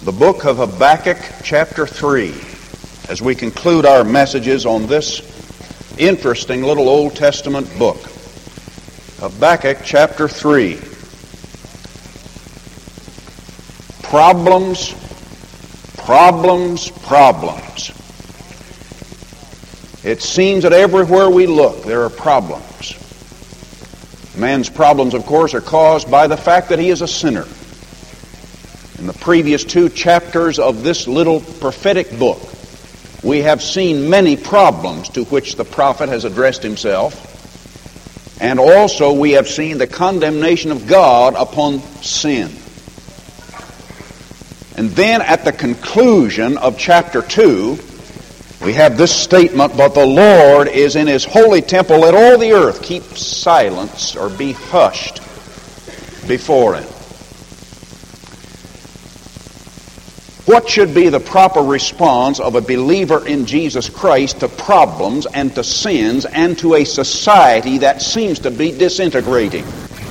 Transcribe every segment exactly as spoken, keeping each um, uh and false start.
the book of Habakkuk, chapter three, as we conclude our messages on this interesting little Old Testament book. Habakkuk, chapter three. Problems, problems, problems. It seems that everywhere we look, there are problems. Man's problems, of course, are caused by the fact that he is a sinner. In the previous two chapters of this little prophetic book, we have seen many problems to which the prophet has addressed himself, and also we have seen the condemnation of God upon sin. And then at the conclusion of chapter two, we have this statement, "But the Lord is in His holy temple, let all the earth keep silence or be hushed before Him." What should be the proper response of a believer in Jesus Christ to problems and to sins and to a society that seems to be disintegrating?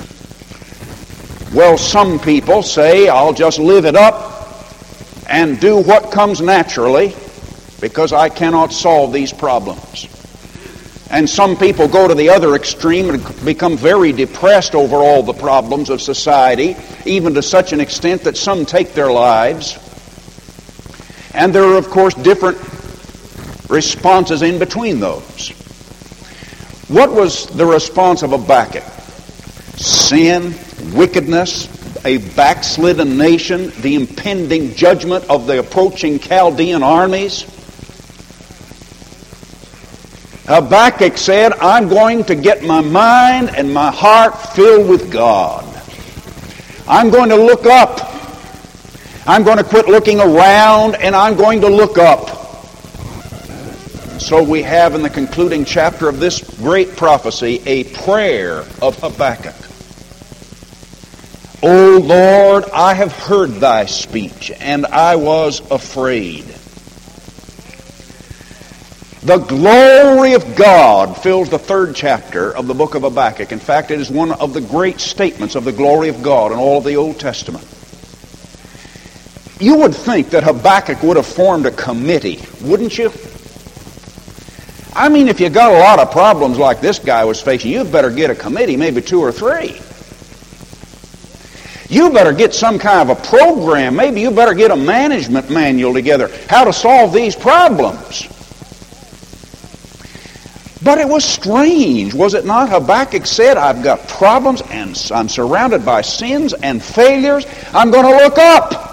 Well, some people say, "I'll just live it up and do what comes naturally because I cannot solve these problems." And some people go to the other extreme and become very depressed over all the problems of society, even to such an extent that some take their lives. And there are, of course, different responses in between those. What was the response of Habakkuk? Sin, wickedness, a backslidden nation, the impending judgment of the approaching Chaldean armies. Habakkuk said, "I'm going to get my mind and my heart filled with God. I'm going to look up. I'm going to quit looking around, and I'm going to look up." So we have in the concluding chapter of this great prophecy a prayer of Habakkuk. "O Lord, I have heard thy speech, and I was afraid." The glory of God fills the third chapter of the book of Habakkuk. In fact, it is one of the great statements of the glory of God in all of the Old Testament. You would think that Habakkuk would have formed a committee, wouldn't you? I mean, if you got a lot of problems like this guy was facing, you'd better get a committee, maybe two or three. You better get some kind of a program. Maybe you better get a management manual together, how to solve these problems. But it was strange, was it not? Habakkuk said, "I've got problems and I'm surrounded by sins and failures. I'm going to look up.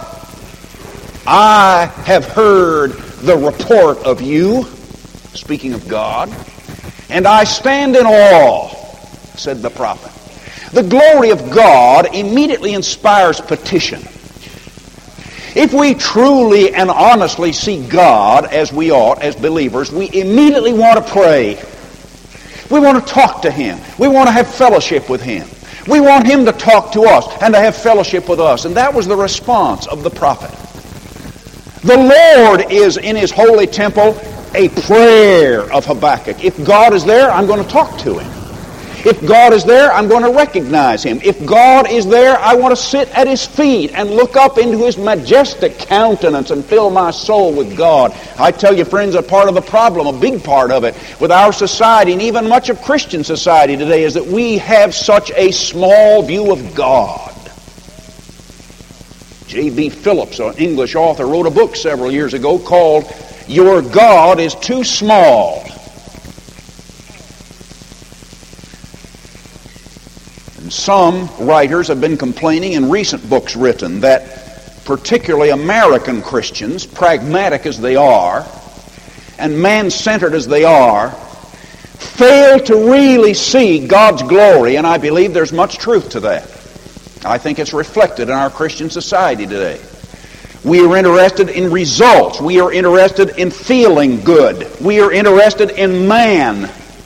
I have heard the report of you," speaking of God, "and I stand in awe," said the prophet. The glory of God immediately inspires petition. If we truly and honestly see God as we ought, as believers, we immediately want to pray. We want to talk to Him. We want to have fellowship with Him. We want Him to talk to us and to have fellowship with us. And that was the response of the prophet. The Lord is in His holy temple, a prayer of Habakkuk. If God is there, I'm going to talk to Him. If God is there, I'm going to recognize Him. If God is there, I want to sit at His feet and look up into His majestic countenance and fill my soul with God. I tell you, friends, a part of the problem, a big part of it, with our society and even much of Christian society today is that we have such a small view of God. J B Phillips, an English author, wrote a book several years ago called "Your God is Too Small." And some writers have been complaining in recent books written that particularly American Christians, pragmatic as they are and man-centered as they are, fail to really see God's glory, and I believe there's much truth to that. I think it's reflected in our Christian society today. We are interested in results. We are interested in feeling good. We are interested in man.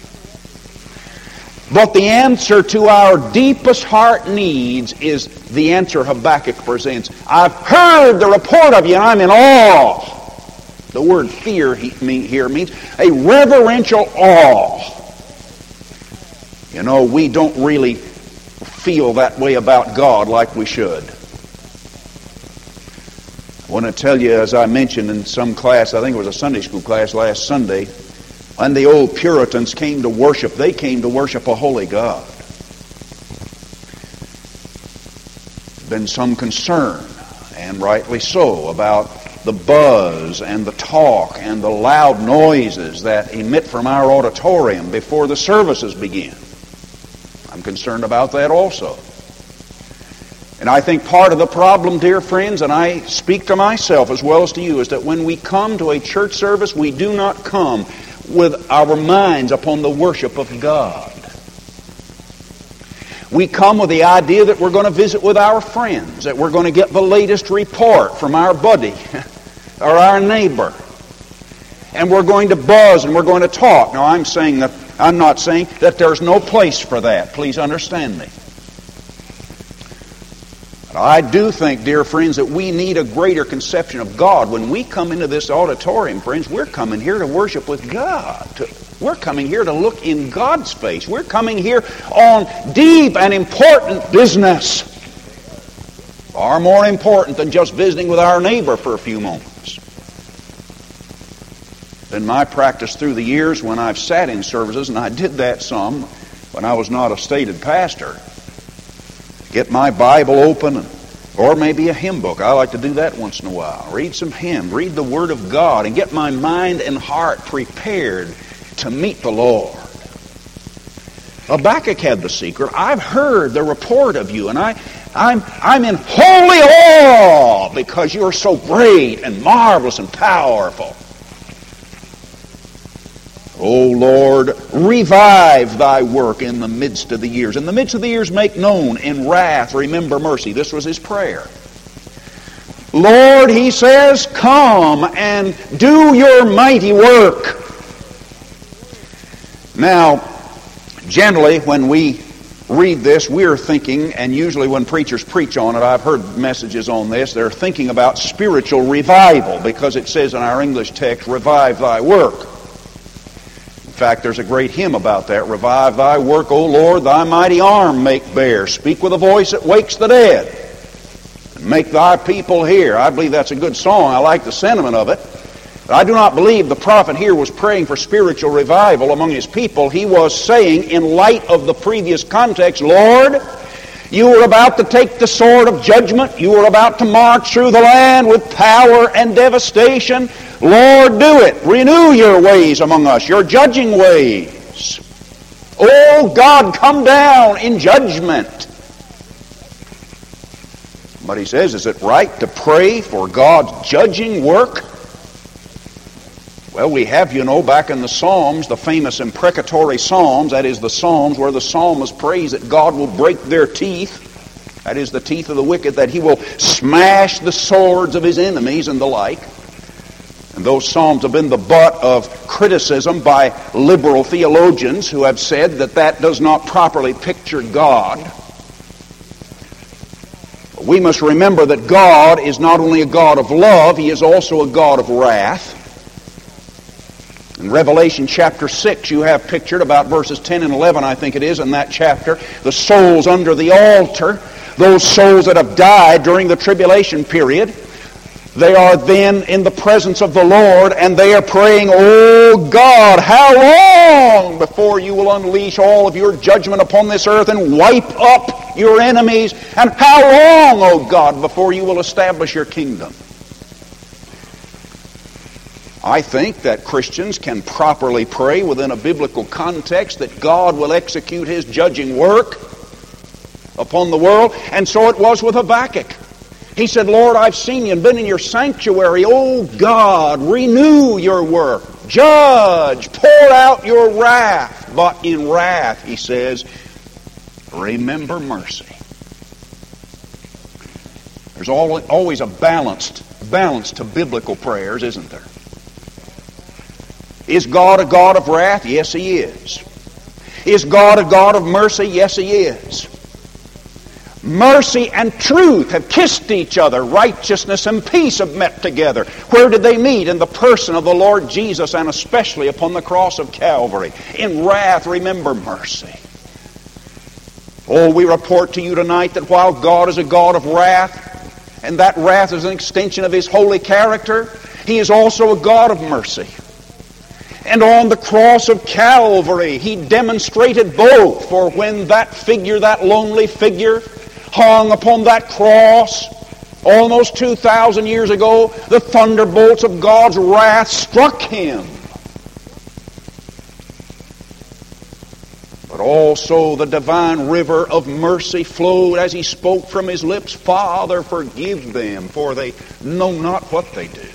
But the answer to our deepest heart needs is the answer Habakkuk presents. I've heard the report of you and I'm in awe. The word fear here means a reverential awe. You know, we don't really feel that way about God like we should. want to tell you, as I mentioned in some class, I think it was a Sunday school class last Sunday, when the old Puritans came to worship, they came to worship a holy God. There's been some concern, and rightly so, about the buzz and the talk and the loud noises that emit from our auditorium before the services begin. I'm concerned about that also. And I think part of the problem, dear friends, and I speak to myself as well as to you, is that when we come to a church service, we do not come with our minds upon the worship of God. We come with the idea that we're going to visit with our friends, that we're going to get the latest report from our buddy or our neighbor. And we're going to buzz and we're going to talk. Now, I'm saying that I'm not saying that there's no place for that. Please understand me. But I do think, dear friends, that we need a greater conception of God. When we come into this auditorium, friends, we're coming here to worship with God. To, we're coming here to look in God's face. We're coming here on deep and important business. Far more important than just visiting with our neighbor for a few moments. In my practice through the years when I've sat in services, and I did that some when I was not a stated pastor, get my Bible open, or maybe a hymn book. I like to do that once in a while. Read some hymn, read the Word of God, and get my mind and heart prepared to meet the Lord. Habakkuk had the secret. I've heard the report of you, and I, I'm, I'm in holy awe because you're so great and marvelous and powerful. O Lord, revive thy work in the midst of the years. In the midst of the years make known. In wrath remember mercy. This was his prayer. Lord, he says, come and do your mighty work. Now, generally when we read this, we're thinking, and usually when preachers preach on it, I've heard messages on this, they're thinking about spiritual revival, because it says in our English text, revive thy work. In fact, there's a great hymn about that. Revive thy work, O Lord, thy mighty arm make bare. Speak with a voice that wakes the dead. And make thy people hear. I believe that's a good song. I like the sentiment of it. But I do not believe the prophet here was praying for spiritual revival among his people. He was saying, in light of the previous context, Lord, you were about to take the sword of judgment. You were about to march through the land with power and devastation. Lord, do it. Renew your ways among us, your judging ways. Oh, God, come down in judgment. But he says, is it right to pray for God's judging work? Well, we have, you know, back in the Psalms, the famous imprecatory Psalms, that is the Psalms where the psalmist prays that God will break their teeth, that is the teeth of the wicked, that he will smash the swords of his enemies and the like. And those Psalms have been the butt of criticism by liberal theologians who have said that that does not properly picture God. We must remember that God is not only a God of love, he is also a God of wrath. In Revelation chapter six, you have pictured about verses ten and eleven, I think it is, in that chapter, the souls under the altar, those souls that have died during the tribulation period. They are then in the presence of the Lord, and they are praying, oh God, how long before you will unleash all of your judgment upon this earth and wipe up your enemies? And how long, oh God, before you will establish your kingdom? I think that Christians can properly pray within a biblical context that God will execute his judging work upon the world. And so it was with Habakkuk. He said, Lord, I've seen you and been in your sanctuary. Oh God, renew your work. Judge, pour out your wrath. But in wrath, he says, remember mercy. There's always a balanced balance to biblical prayers, isn't there? Is God a God of wrath? Yes, he is. Is God a God of mercy? Yes, he is. Mercy and truth have kissed each other. Righteousness and peace have met together. Where did they meet? In the person of the Lord Jesus, and especially upon the cross of Calvary. In wrath, remember mercy. Oh, we report to you tonight that while God is a God of wrath, and that wrath is an extension of His holy character. He is also a God of mercy. And on the cross of Calvary, He demonstrated both. For when that figure, that lonely figure, hung upon that cross almost two thousand years ago, the thunderbolts of God's wrath struck Him. But also the divine river of mercy flowed as He spoke from His lips, Father, forgive them, for they know not what they do.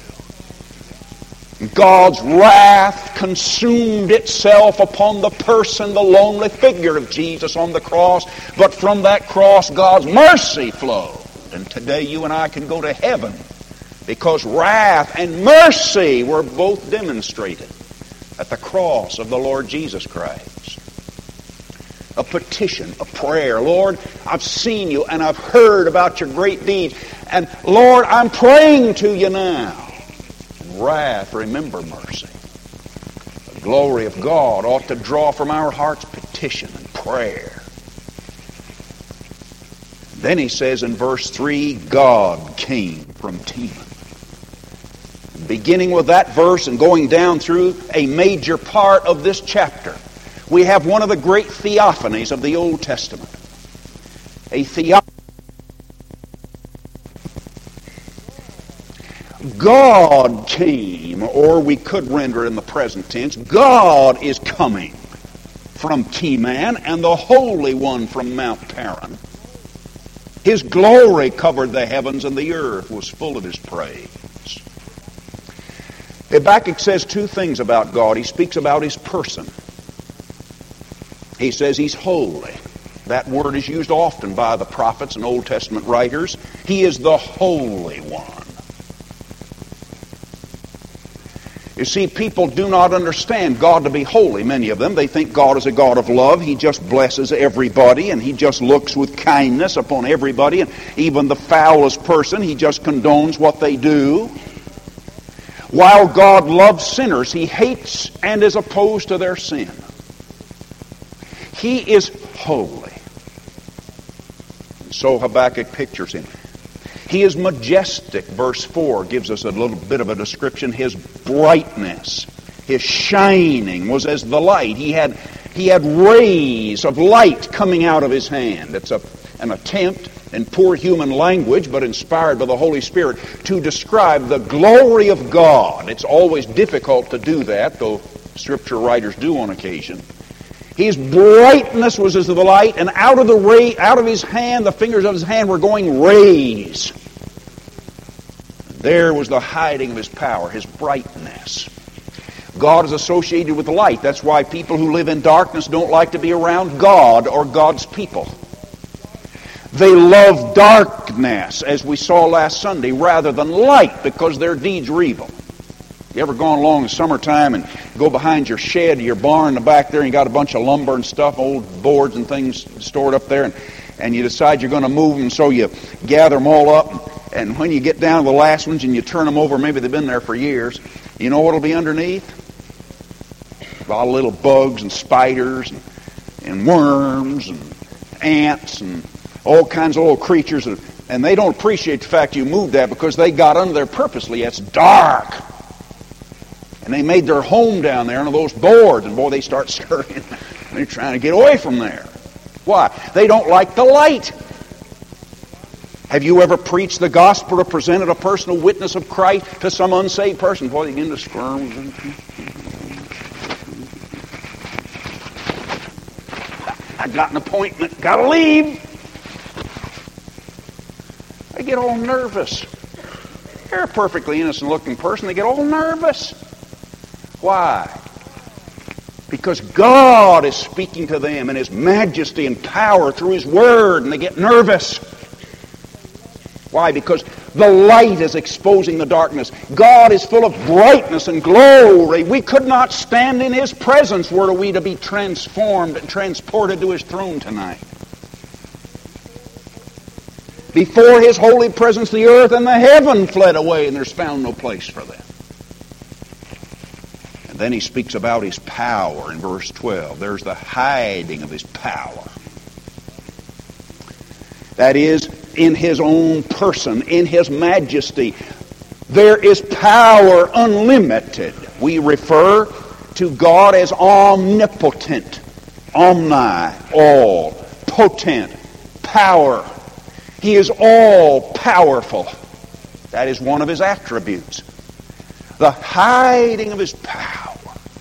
God's wrath consumed itself upon the person, the lonely figure of Jesus on the cross. But from that cross, God's mercy flowed. And today you and I can go to heaven because wrath and mercy were both demonstrated at the cross of the Lord Jesus Christ. A petition, a prayer. Lord, I've seen you and I've heard about your great deeds. And Lord, I'm praying to you now. Wrath, remember mercy. The glory of God ought to draw from our hearts petition and prayer. Then he says in verse three, God came from Teman. Beginning with that verse and going down through a major part of this chapter, we have one of the great theophanies of the Old Testament. A theophany. God came, or we could render it in the present tense, God is coming from Teman, and the Holy One from Mount Paran. His glory covered the heavens, and the earth was full of His praise. Habakkuk says two things about God. He speaks about His person. He says He's holy. That word is used often by the prophets and Old Testament writers. He is the Holy One. You see, people do not understand God to be holy, many of them. They think God is a God of love. He just blesses everybody, and He just looks with kindness upon everybody, and even the foulest person, He just condones what they do. While God loves sinners, He hates and is opposed to their sin. He is holy. And so Habakkuk pictures Him. He is majestic. Verse four gives us a little bit of a description. His brightness, His shining was as the light. He had, he had rays of light coming out of His hand. It's a, an attempt in poor human language, but inspired by the Holy Spirit, to describe the glory of God. It's always difficult to do that, though Scripture writers do on occasion. His brightness was as the light, and out of the ray, out of His hand, the fingers of His hand were going rays. There was the hiding of His power, His brightness. God is associated with light. That's why people who live in darkness don't like to be around God or God's people. They love darkness, as we saw last Sunday, rather than light, because their deeds are evil. You ever gone along in summertime and go behind your shed, your barn in the back there, and you got a bunch of lumber and stuff, old boards and things stored up there, and, and you decide you're going to move them, so you gather them all up, and when you get down to the last ones and you turn them over, maybe they've been there for years, you know what will be underneath? A lot of little bugs and spiders and, and worms and ants and all kinds of little creatures, and they don't appreciate the fact you moved that because they got under there purposely. It's dark. And they made their home down there under those boards, and boy, they start scurrying. They're trying to get away from there. Why? They don't like the light. Have you ever preached the gospel or presented a personal witness of Christ to some unsaved person? Boy, they begin to squirm. I got an appointment. Got to leave. They get all nervous. They're a perfectly innocent-looking person. They get all nervous. Why? Because God is speaking to them in His majesty and power through His Word, and they get nervous. Why? Because the light is exposing the darkness. God is full of brightness and glory. We could not stand in His presence were we to be transformed and transported to His throne tonight. Before His holy presence, the earth and the heaven fled away, and there's found no place for them. And then He speaks about His power in verse twelve. There's the hiding of His power. That is, in His own person, in His majesty. There is power unlimited. We refer to God as omnipotent, omni, all, potent, power. He is all powerful. That is one of His attributes. The hiding of His power.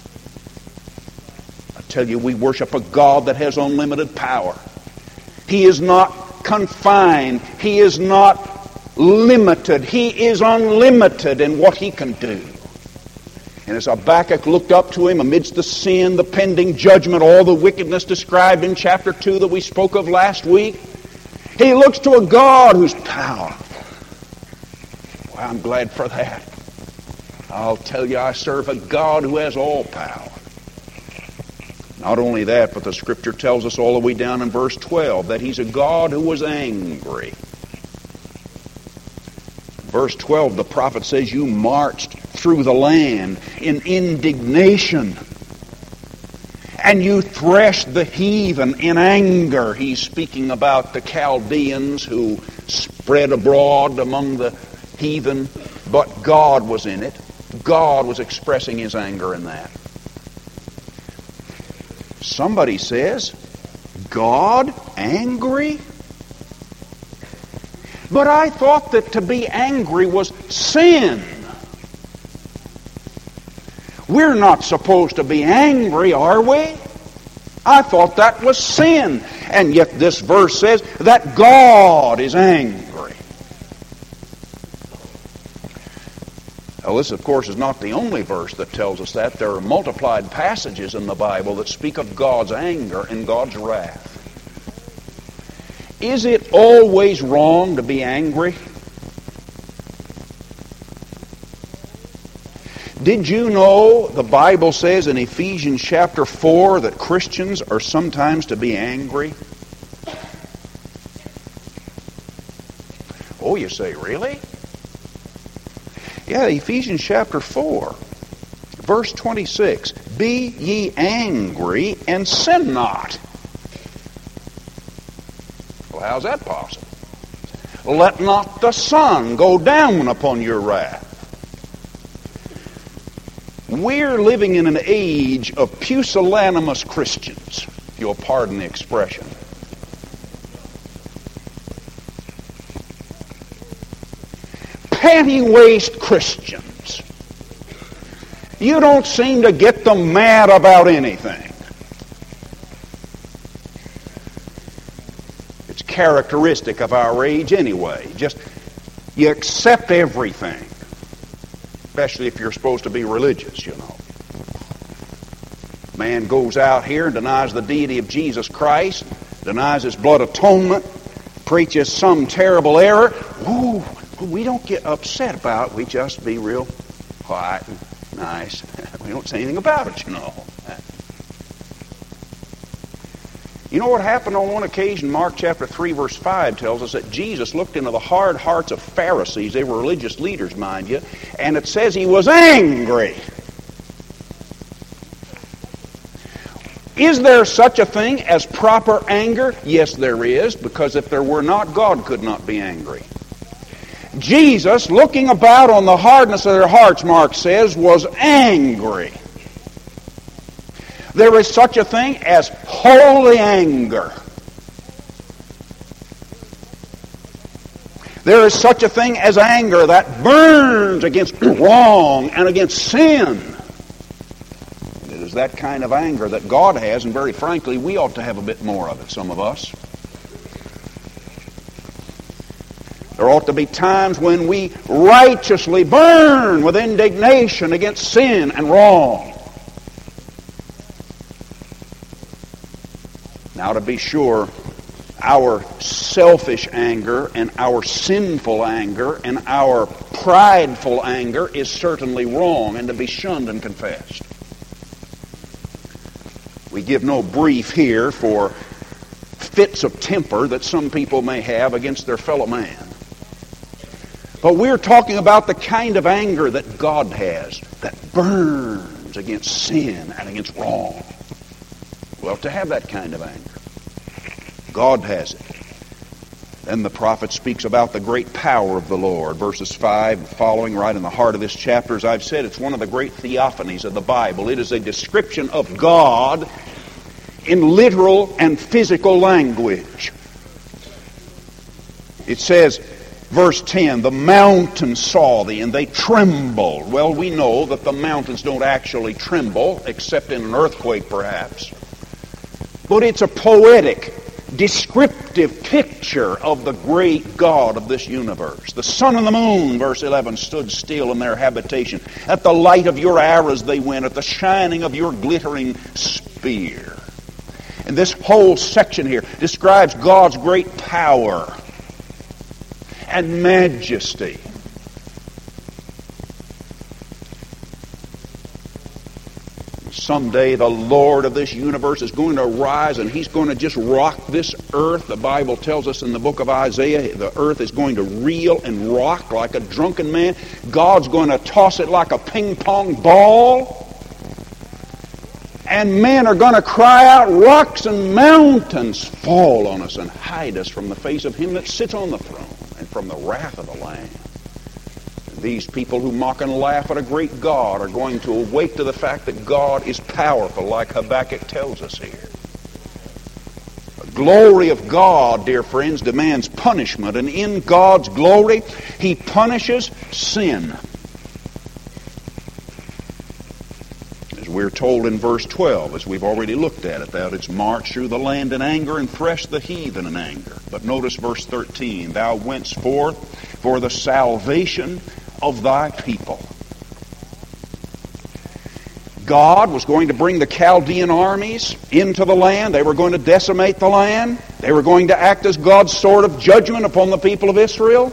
I tell you, we worship a God that has unlimited power. He is not confined. He is not limited. He is unlimited in what He can do. And as Habakkuk looked up to Him amidst the sin, the pending judgment, all the wickedness described in chapter two that we spoke of last week, he looks to a God who's powerful. Well, I'm glad for that. I'll tell you, I serve a God who has all power. Not only that, but the Scripture tells us all the way down in verse twelve that He's a God who was angry. Verse twelve, the prophet says, you marched through the land in indignation, and you threshed the heathen in anger. He's speaking about the Chaldeans who spread abroad among the heathen, but God was in it. God was expressing His anger in that. Somebody says, God angry? But I thought that to be angry was sin. We're not supposed to be angry, are we? I thought that was sin. And yet this verse says that God is angry. Now, this, of course, is not the only verse that tells us that. There are multiplied passages in the Bible that speak of God's anger and God's wrath. Is it always wrong to be angry? Did you know the Bible says in Ephesians chapter four that Christians are sometimes to be angry? Oh, you say, really? Yeah, Ephesians chapter four, verse twenty-six. Be ye angry and sin not. Well, how's that possible? Let not the sun go down upon your wrath. We're living in an age of pusillanimous Christians, if you'll pardon the expression. Panty-waist Christians. You don't seem to get them mad about anything. It's characteristic of our age anyway. Just, you accept everything. Especially if you're supposed to be religious, you know. Man goes out here and denies the deity of Jesus Christ, denies His blood atonement, preaches some terrible error. Ooh, we don't get upset about it. We just be real quiet and nice. We don't say anything about it, you know. You know what happened on one occasion? Mark chapter three verse five tells us that Jesus looked into the hard hearts of Pharisees. They were religious leaders, mind you. And it says He was angry. Is there such a thing as proper anger? Yes, there is, because if there were not, God could not be angry. Jesus, looking about on the hardness of their hearts, Mark says, was angry. There is such a thing as holy anger. There is such a thing as anger that burns against wrong and against sin. It is that kind of anger that God has, and very frankly, we ought to have a bit more of it, some of us. There ought to be times when we righteously burn with indignation against sin and wrong. Now, to be sure, our selfish anger and our sinful anger and our prideful anger is certainly wrong and to be shunned and confessed. We give no brief here for fits of temper that some people may have against their fellow man. But we're talking about the kind of anger that God has that burns against sin and against wrong. Well, to have that kind of anger, God has it. Then the prophet speaks about the great power of the Lord. Verses five following, right in the heart of this chapter. As I've said, it's one of the great theophanies of the Bible. It is a description of God in literal and physical language. It says, verse ten, the mountains saw thee, and they trembled. Well, we know that the mountains don't actually tremble, except in an earthquake, perhaps. But it's a poetic, descriptive picture of the great God of this universe. The sun and the moon, verse eleven, stood still in their habitation. At the light of your arrows they went, at the shining of your glittering spear. And this whole section here describes God's great power and majesty. Someday the Lord of this universe is going to arise and He's going to just rock this earth. The Bible tells us in the book of Isaiah, the earth is going to reel and rock like a drunken man. God's going to toss it like a ping pong ball. And men are going to cry out, rocks and mountains fall on us and hide us from the face of Him that sits on the throne and from the wrath of the Lamb. These people who mock and laugh at a great God are going to awake to the fact that God is powerful, like Habakkuk tells us here. The glory of God, dear friends, demands punishment, and in God's glory, He punishes sin. As we're told in verse twelve, as we've already looked at it, thou didst march through the land in anger and thresh the heathen in anger. But notice verse thirteen, thou wentest forth for the salvation of thy people. God was going to bring the Chaldean armies into the land. They were going to decimate the land. They were going to act as God's sword of judgment upon the people of Israel.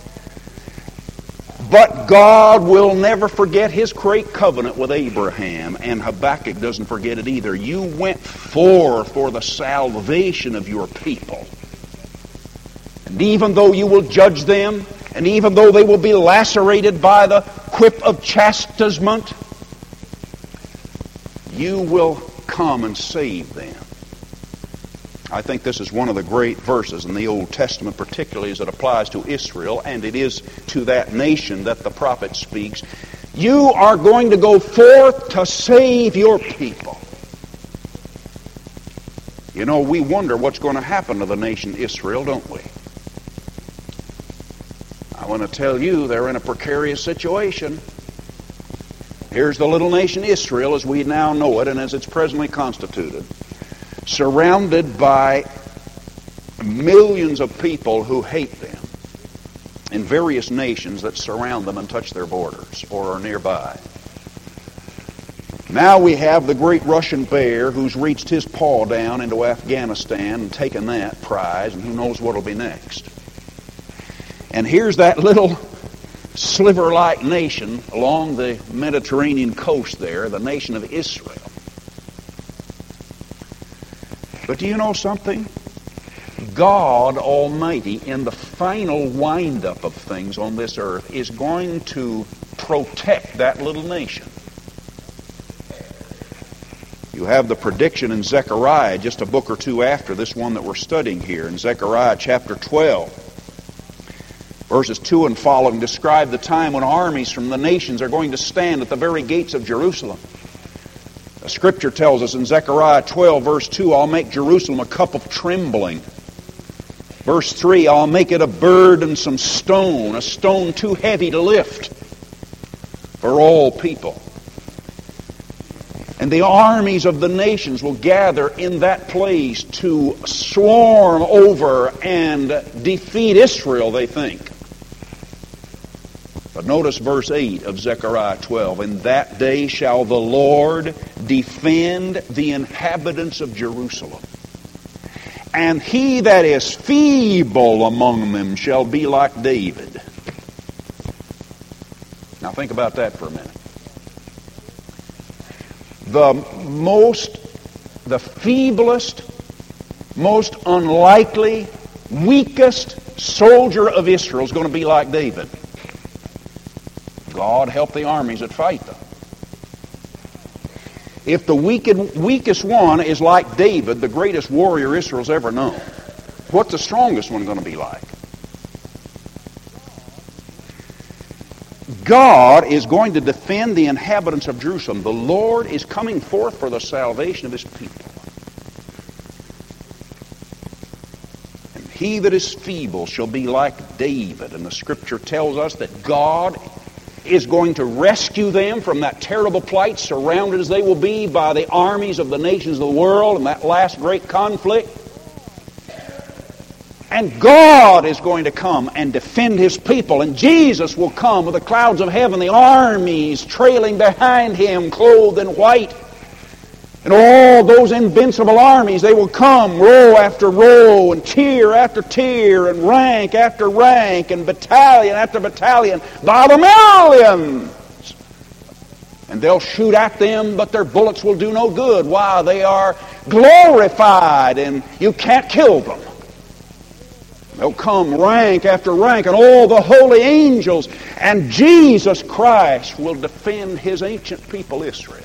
But God will never forget His great covenant with Abraham, and Habakkuk doesn't forget it either. You went forth for the salvation of your people. And even though you will judge them, and even though they will be lacerated by the whip of chastisement, you will come and save them. I think this is one of the great verses in the Old Testament, particularly as it applies to Israel, and it is to that nation that the prophet speaks. You are going to go forth to save your people. You know, we wonder what's going to happen to the nation Israel, don't we? I want to tell you, they're in a precarious situation. Here's the little nation Israel as we now know it and as it's presently constituted, surrounded by millions of people who hate them in various nations that surround them and touch their borders or are nearby. Now we have the great Russian bear who's reached his paw down into Afghanistan and taken that prize, and who knows what will be next. And here's that little sliver-like nation along the Mediterranean coast there, the nation of Israel. But do you know something? God Almighty, in the final wind-up of things on this earth, is going to protect that little nation. You have the prediction in Zechariah, just a book or two after this one that we're studying here, in Zechariah chapter twelve. Verses two and following describe the time when armies from the nations are going to stand at the very gates of Jerusalem. The Scripture tells us in Zechariah twelve, verse two, I'll make Jerusalem a cup of trembling. Verse three, I'll make it a burdensome stone, a stone too heavy to lift for all people. And the armies of the nations will gather in that place to swarm over and defeat Israel, they think. But notice verse eight of Zechariah twelve. In that day shall the Lord defend the inhabitants of Jerusalem. And he that is feeble among them shall be like David. Now think about that for a minute. The most, the feeblest, most unlikely, weakest soldier of Israel is going to be like David. God help the armies that fight them. If the weakest, weakest one is like David, the greatest warrior Israel's ever known, What's the strongest one going to be like? God is going to defend the inhabitants of Jerusalem. The Lord is coming forth for the salvation of His people. And he that is feeble shall be like David. And the Scripture tells us that God is going to rescue them from that terrible plight, surrounded as they will be by the armies of the nations of the world in that last great conflict. And God is going to come and defend His people. And Jesus will come with the clouds of heaven, the armies trailing behind Him, clothed in white. And all those invincible armies, they will come row after row, and tier after tier, and rank after rank, and battalion after battalion, by the millions. And they'll shoot at them, but their bullets will do no good. Why? They are glorified, and you can't kill them. They'll come rank after rank, and all the holy angels, and Jesus Christ will defend His ancient people Israel.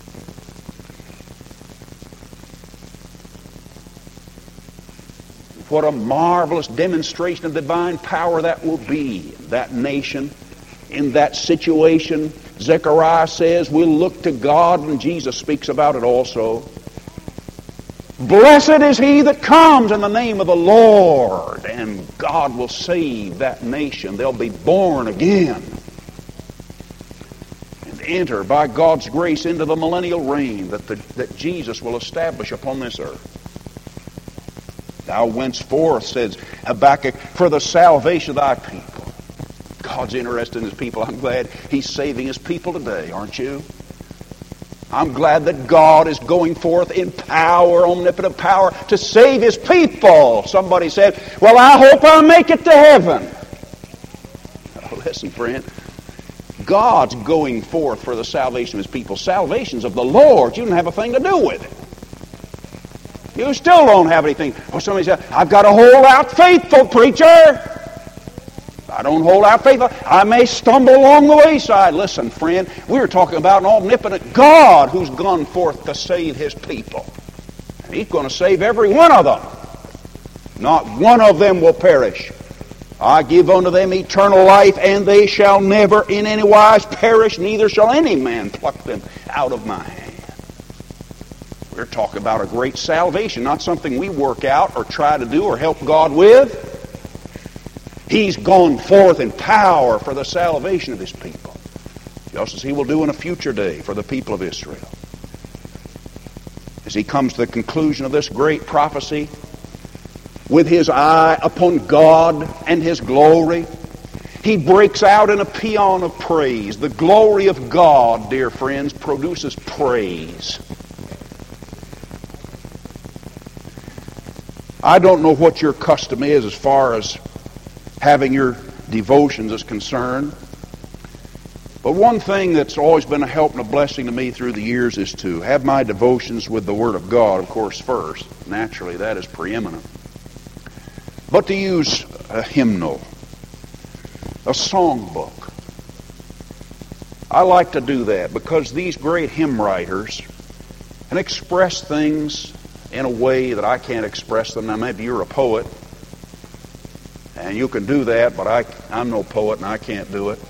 What a marvelous demonstration of divine power that will be in that nation, in that situation. Zechariah says we'll look to God, and Jesus speaks about it also. Blessed is he that comes in the name of the Lord, and God will save that nation. They'll be born again and enter by God's grace into the millennial reign that, the, that Jesus will establish upon this earth. Thou wentest forth, says Habakkuk, for the salvation of thy people. God's interested in His people. I'm glad He's saving His people today, aren't you? I'm glad that God is going forth in power, omnipotent power, to save His people. Somebody said, well, I hope I make it to heaven. Oh, listen, friend. God's going forth for the salvation of His people. Salvation's of the Lord. You don't have a thing to do with it. You still don't have anything. Oh, somebody said, I've got to hold out faithful, preacher. I don't hold out faith. I may stumble along the wayside. Listen, friend, we're talking about an omnipotent God who's gone forth to save His people. And He's going to save every one of them. Not one of them will perish. I give unto them eternal life, and they shall never in any wise perish, neither shall any man pluck them out of my hand. We're talking about a great salvation, not something we work out or try to do or help God with. He's gone forth in power for the salvation of His people, just as He will do in a future day for the people of Israel. As He comes to the conclusion of this great prophecy, with His eye upon God and His glory, He breaks out in a paean of praise. The glory of God, dear friends, produces praise. I don't know what your custom is as far as having your devotions is concerned. But one thing that's always been a help and a blessing to me through the years is to have my devotions with the Word of God, of course, first. Naturally, that is preeminent. But to use a hymnal, a songbook. I like to do that because these great hymn writers can express things in a way that I can't express them. Now, maybe you're a poet, and you can do that, but I, I'm no poet and I can't do it.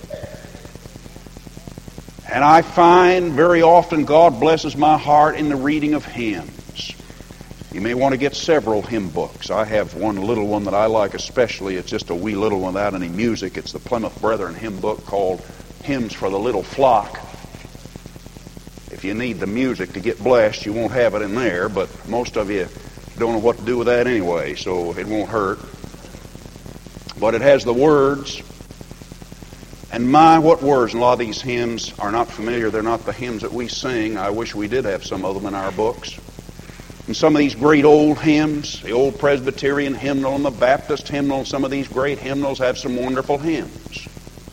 And I find very often God blesses my heart in the reading of hymns. You may want to get several hymn books. I have one little one that I like especially. It's just a wee little one without any music. It's the Plymouth Brethren hymn book called Hymns for the Little Flock. If you need the music to get blessed, you won't have it in there, but most of you don't know what to do with that anyway, so it won't hurt. But it has the words. And my, what words. And a lot of these hymns are not familiar. They're not the hymns that we sing. I wish we did have some of them in our books. And some of these great old hymns, the old Presbyterian hymnal and the Baptist hymnal, some of these great hymnals have some wonderful hymns.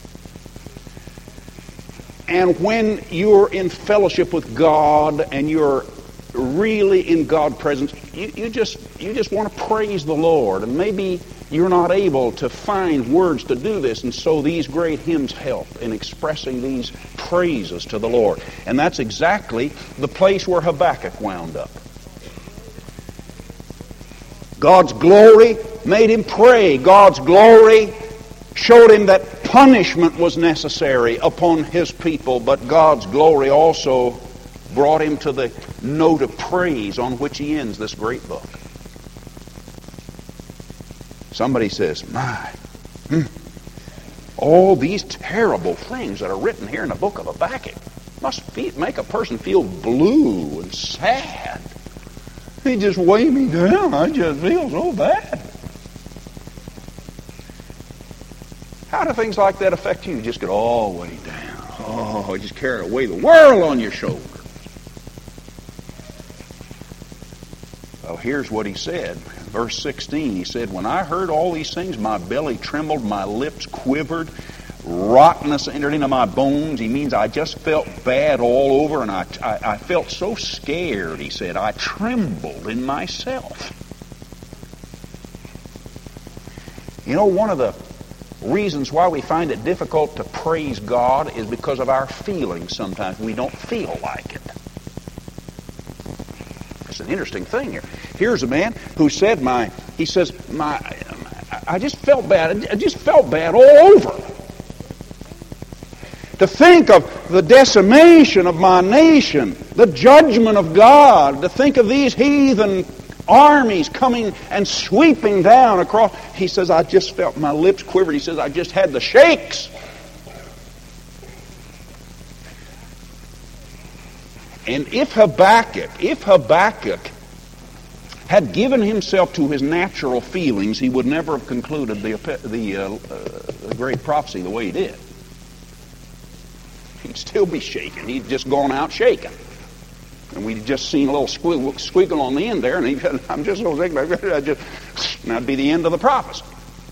And when you're in fellowship with God and you're really in God's presence, you, you just you just want to praise the Lord. And maybe you're not able to find words to do this, and so these great hymns help in expressing these praises to the Lord. And that's exactly the place where Habakkuk wound up. God's glory made him pray. God's glory showed him that punishment was necessary upon his people, but God's glory also brought him to the note of praise on which he ends this great book. Somebody says, my, hmm, all these terrible things that are written here in the book of Habakkuk must feel, make a person feel blue and sad. He just weighed me down. I just feel so bad. How do things like that affect you? You just get all weighed down. Oh, you just carry away the world on your shoulders. Well, here's what he said. Verse sixteen, he said, when I heard all these things, my belly trembled, my lips quivered, rottenness entered into my bones. He means I just felt bad all over, and I, I, I felt so scared, he said. I trembled in myself. You know, one of the reasons why we find it difficult to praise God is because of our feelings sometimes. We don't feel like it. It's an interesting thing here. Here's a man who said, "My," he says, "My, I just felt bad. I just felt bad all over. To think of the decimation of my nation, the judgment of God, to think of these heathen armies coming and sweeping down across." He says, "I just felt my lips quivered." He says, "I just had the shakes." And if Habakkuk, if Habakkuk had given himself to his natural feelings, he would never have concluded the, the, uh, uh, the great prophecy the way he did. He'd still be shaking. He'd just gone out shaking. And we'd just seen a little squeal, squeakle on the end there, and he said, "I'm just so sick, I just," and that'd be the end of the prophecy.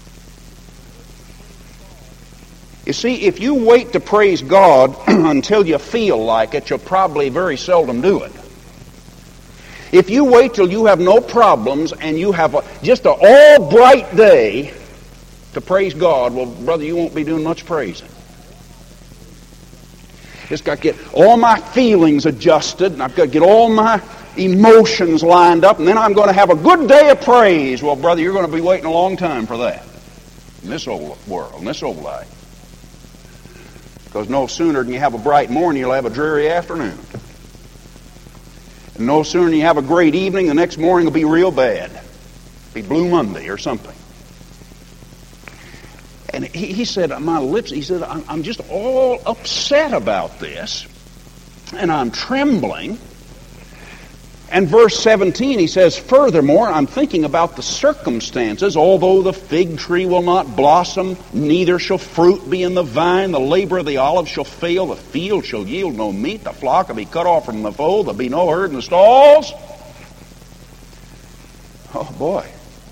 You see, if you wait to praise God until you feel like it, you'll probably very seldom do it. If you wait till you have no problems and you have a, just an all bright day to praise God, well, brother, you won't be doing much praising. Just got to get all my feelings adjusted, and I've got to get all my emotions lined up, and then I'm going to have a good day of praise. Well, brother, you're going to be waiting a long time for that in this old world, in this old life. Because no sooner than you have a bright morning, you'll have a dreary afternoon. And no sooner than you have a great evening, the next morning will be real bad. It'll be Blue Monday or something. And he, he said, my lips, he said, I'm, I'm just all upset about this, and I'm trembling. And verse seventeen, he says, furthermore, I'm thinking about the circumstances. Although the fig tree will not blossom, neither shall fruit be in the vine, the labor of the olive shall fail, the field shall yield no meat, the flock will be cut off from the fold, there'll be no herd in the stalls. Oh, boy.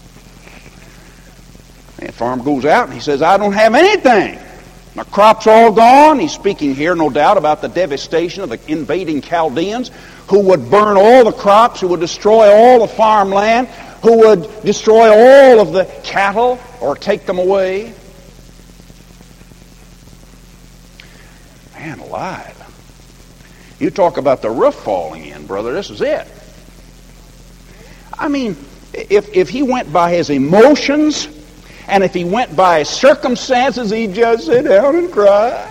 And farmer goes out and he says, I don't have anything. My crop's all gone. He's speaking here, no doubt, about the devastation of the invading Chaldeans, who would burn all the crops, who would destroy all the farmland, who would destroy all of the cattle or take them away. Man alive. You talk about the roof falling in, brother, this is it. I mean, if, if he went by his emotions, and if he went by his circumstances, he'd just sit down and cry.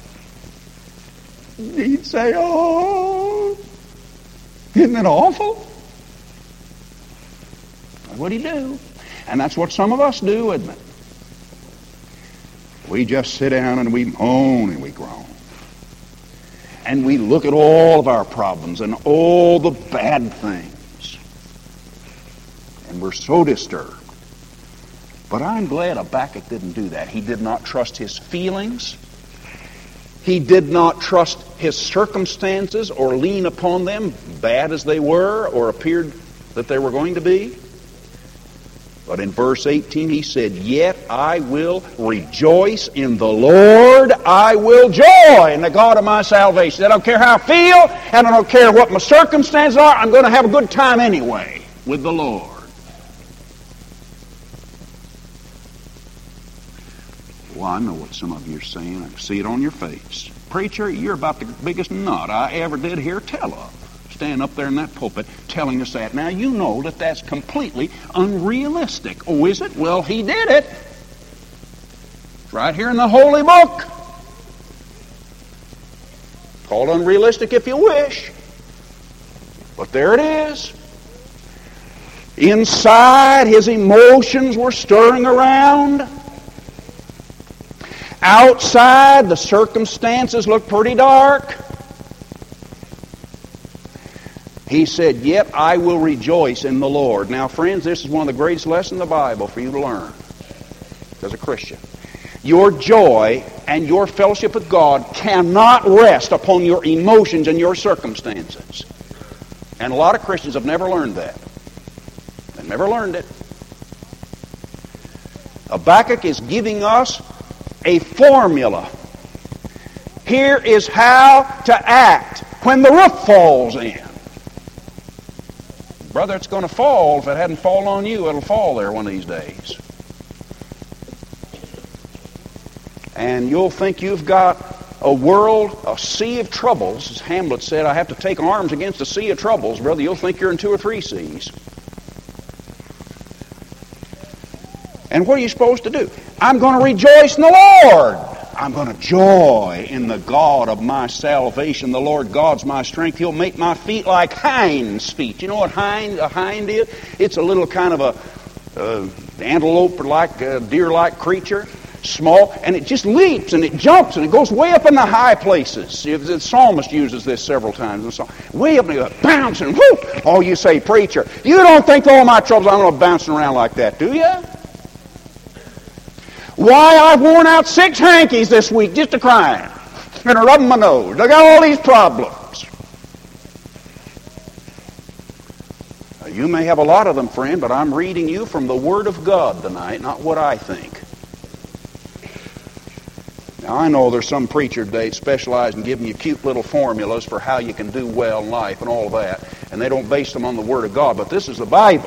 He'd say, oh, isn't it awful? What'd he do? And that's what some of us do, isn't it? We just sit down and we moan and we groan. And we look at all of our problems and all the bad things. And we're so disturbed. But I'm glad Habakkuk didn't do that. He did not trust his feelings. He did not trust his circumstances or lean upon them, bad as they were or appeared that they were going to be. But in verse eighteen he said, yet I will rejoice in the Lord. I will joy in the God of my salvation. I don't care how I feel, and I don't care what my circumstances are. I'm going to have a good time anyway with the Lord. Well, I know what some of you are saying. I see it on your face. Preacher, you're about the biggest nut I ever did hear tell of. stand up there in that pulpit telling us that. Now, you know that that's completely unrealistic. Oh, is it? Well, he did it. It's right here in the Holy Book. Called unrealistic if you wish. But there it is. Inside, his emotions were stirring around. Outside, the circumstances looked pretty dark. He said, "Yet I will rejoice in the Lord." Now, friends, this is one of the greatest lessons in the Bible for you to learn as a Christian. Your joy and your fellowship with God cannot rest upon your emotions and your circumstances. And a lot of Christians have never learned that. They've never learned it. Habakkuk is giving us a formula. Here is how to act when the roof falls in. Brother, it's going to fall. If it hadn't fallen on you, it'll fall there one of these days. And you'll think you've got a world, a sea of troubles. As Hamlet said, I have to take arms against a sea of troubles. Brother, you'll think you're in two or three seas. And what are you supposed to do? I'm going to rejoice in the Lord. I'm going to joy in the God of my salvation. The Lord God's my strength. He'll make my feet like hinds' feet. You know what hind, a hind is? It's a little kind of a uh, antelope-like, uh, deer-like creature. Small, and it just leaps and it jumps and it goes way up in the high places. The psalmist uses this several times in the song. Way up and it goes bouncing. Whoop! Oh, you say, preacher, you don't think all my troubles I'm going to bouncing around like that, do you? Why, I've worn out six hankies this week just to crying and a rubbing my nose. I got all these problems. Now, you may have a lot of them, friend, but I'm reading you from the Word of God tonight, not what I think. Now, I know there's some preacher today that specializes in giving you cute little formulas for how you can do well in life and all of that, and they don't base them on the Word of God, but this is the Bible.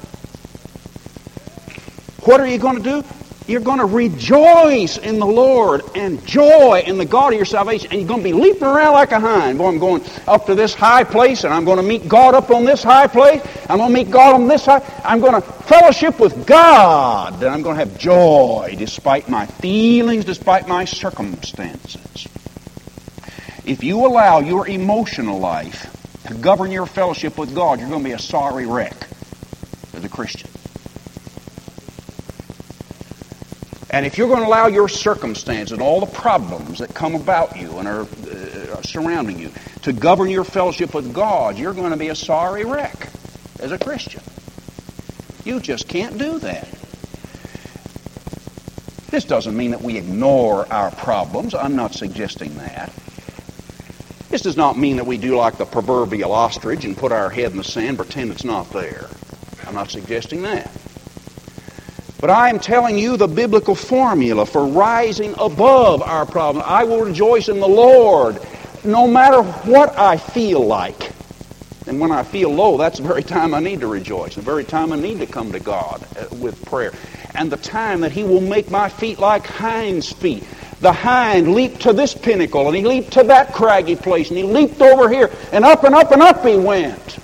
What are you going to do? You're going to rejoice in the Lord and joy in the God of your salvation, and you're going to be leaping around like a hind. Boy, I'm going up to this high place, and I'm going to meet God up on this high place. I'm going to meet God on this high. I'm going to fellowship with God, and I'm going to have joy despite my feelings, despite my circumstances. If you allow your emotional life to govern your fellowship with God, you're going to be a sorry wreck as a Christian. And if you're going to allow your circumstances and all the problems that come about you and are uh, surrounding you to govern your fellowship with God, you're going to be a sorry wreck as a Christian. You just can't do that. This doesn't mean that we ignore our problems. I'm not suggesting that. This does not mean that we do like the proverbial ostrich and put our head in the sand and pretend it's not there. I'm not suggesting that. But I am telling you the biblical formula for rising above our problem. I will rejoice in the Lord no matter what I feel like. And when I feel low, that's the very time I need to rejoice, the very time I need to come to God with prayer. And the time that He will make my feet like hinds' feet. The hind leaped to this pinnacle, and he leaped to that craggy place, and he leaped over here, and up and up and up he went.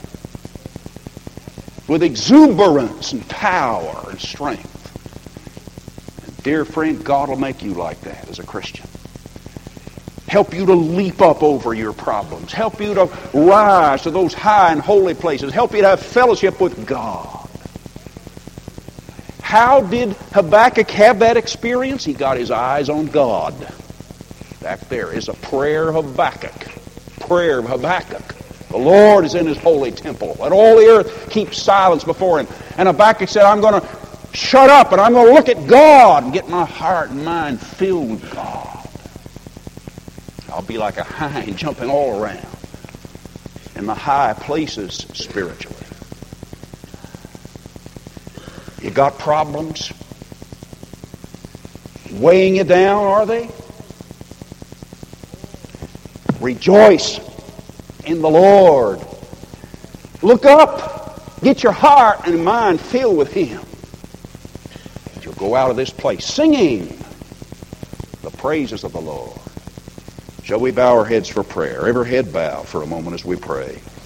With exuberance and power and strength. Dear friend, God will make you like that as a Christian. Help you to leap up over your problems. Help you to rise to those high and holy places. Help you to have fellowship with God. How did Habakkuk have that experience? He got his eyes on God. Back there is a prayer of Habakkuk. Prayer of Habakkuk. The Lord is in His holy temple. Let all the earth keep silence before Him. And Habakkuk said, I'm going to shut up and I'm going to look at God and get my heart and mind filled with God. I'll be like a hind jumping all around in the high places spiritually. You got problems weighing you down, are they? Rejoice in the Lord. Look up. Get your heart and mind filled with Him. You'll go out of this place singing the praises of the Lord. Shall we bow our heads for prayer? Every head bow for a moment as we pray.